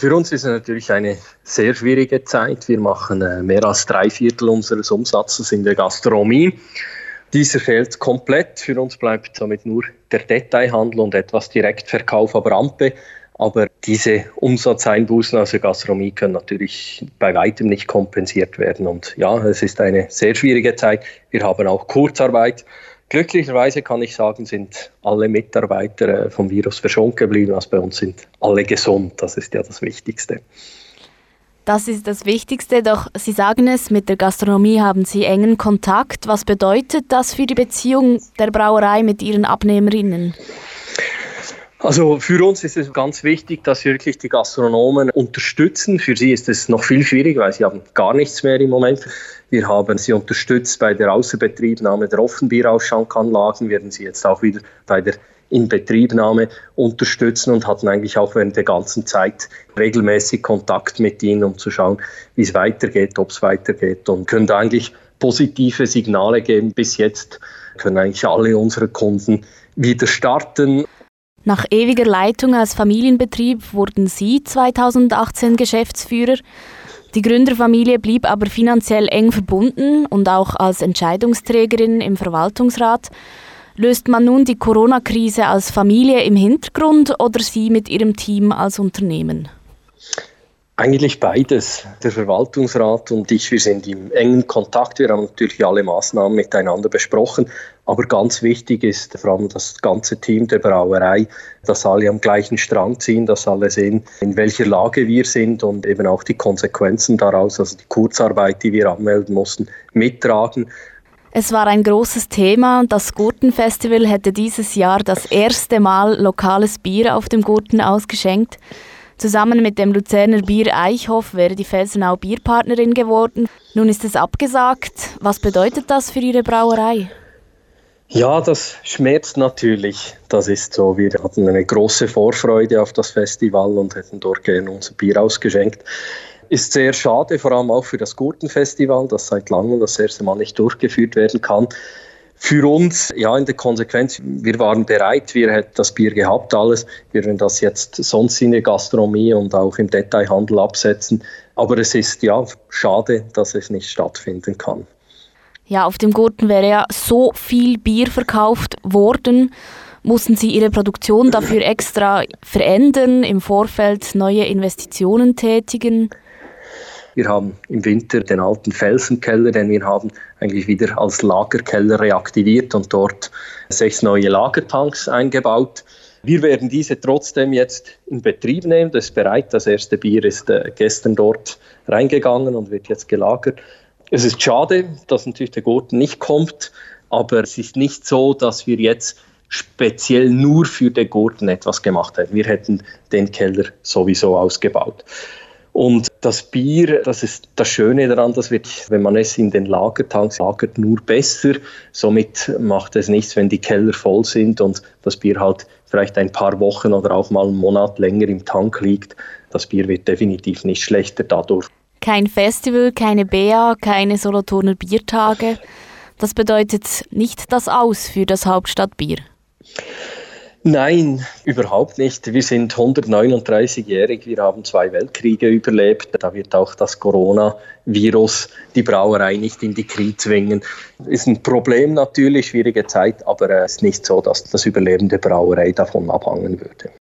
Für uns ist es natürlich eine sehr schwierige Zeit. Wir machen mehr als 3/4 unseres Umsatzes in der Gastronomie. Dieser fehlt komplett. Für uns bleibt somit nur der Detailhandel und etwas Direktverkauf ab Rampe. Aber diese Umsatzeinbußen aus der Gastronomie können natürlich bei weitem nicht kompensiert werden. Und ja, es ist eine sehr schwierige Zeit. Wir haben auch Kurzarbeit. Glücklicherweise kann ich sagen, sind alle Mitarbeiter vom Virus verschont geblieben. Also bei uns sind alle gesund. Das ist ja das Wichtigste. Das ist das Wichtigste, doch Sie sagen es, mit der Gastronomie haben Sie engen Kontakt. Was bedeutet das für die Beziehung der Brauerei mit Ihren Abnehmerinnen? Also für uns ist es ganz wichtig, dass wir wirklich die Gastronomen unterstützen. Für sie ist es noch viel schwieriger, weil sie haben gar nichts mehr im Moment. Wir haben sie unterstützt bei der Außerbetriebnahme der Offenbierausschankanlagen, werden sie jetzt auch wieder bei der Inbetriebnahme unterstützen und hatten eigentlich auch während der ganzen Zeit regelmäßig Kontakt mit ihnen, um zu schauen, wie es weitergeht, ob es weitergeht, und können da eigentlich positive Signale geben. Bis jetzt können eigentlich alle unsere Kunden wieder starten. Nach ewiger Leitung als Familienbetrieb wurden Sie 2018 Geschäftsführer. Die Gründerfamilie blieb aber finanziell eng verbunden und auch als Entscheidungsträgerin im Verwaltungsrat. Löst man nun die Corona-Krise als Familie im Hintergrund oder Sie mit Ihrem Team als Unternehmen? Eigentlich beides. Der Verwaltungsrat und ich, wir sind im engen Kontakt. Wir haben natürlich alle Maßnahmen miteinander besprochen. Aber ganz wichtig ist vor allem das ganze Team der Brauerei, dass alle am gleichen Strang ziehen, dass alle sehen, in welcher Lage wir sind und eben auch die Konsequenzen daraus, also die Kurzarbeit, die wir anmelden mussten, mittragen. Es war ein großes Thema. Das Gurtenfestival hätte dieses Jahr das erste Mal lokales Bier auf dem Gurten ausgeschenkt. Zusammen mit dem Luzerner Bier Eichhoff wäre die Felsenau Bierpartnerin geworden. Nun ist es abgesagt. Was bedeutet das für Ihre Brauerei? Ja, das schmerzt natürlich. Das ist so. Wir hatten eine große Vorfreude auf das Festival und hätten dort gerne unser Bier ausgeschenkt. Ist sehr schade, vor allem auch für das Gurtenfestival, das seit langem das erste Mal nicht durchgeführt werden kann. Für uns, ja, in der Konsequenz, wir waren bereit, wir hätten das Bier gehabt, alles. Wir werden das jetzt sonst in der Gastronomie und auch im Detailhandel absetzen. Aber es ist ja schade, dass es nicht stattfinden kann. Ja, auf dem Gurten wäre ja so viel Bier verkauft worden. Mussten Sie Ihre Produktion dafür extra verändern, im Vorfeld neue Investitionen tätigen? Wir haben im Winter den alten Felsenkeller, den wir haben, eigentlich wieder als Lagerkeller reaktiviert und dort 6 neue Lagertanks eingebaut. Wir werden diese trotzdem jetzt in Betrieb nehmen. Das ist bereit. Das erste Bier ist gestern dort reingegangen und wird jetzt gelagert. Es ist schade, dass natürlich der Gurten nicht kommt, aber es ist nicht so, dass wir jetzt speziell nur für den Gurten etwas gemacht hätten. Wir hätten den Keller sowieso ausgebaut. Und das Bier, das ist das Schöne daran, das wird, wenn man es in den Lagertanks lagert, nur besser. Somit macht es nichts, wenn die Keller voll sind und das Bier halt vielleicht ein paar Wochen oder auch mal einen Monat länger im Tank liegt. Das Bier wird definitiv nicht schlechter dadurch. Kein Festival, keine BEA, keine Solothurner Biertage. Das bedeutet nicht das Aus für das Hauptstadtbier. Nein, überhaupt nicht. Wir sind 139-jährig, wir haben 2 Weltkriege überlebt. Da wird auch das Coronavirus die Brauerei nicht in die Knie zwingen. Ist ein Problem natürlich, schwierige Zeit, aber es ist nicht so, dass das Überleben der Brauerei davon abhängen würde.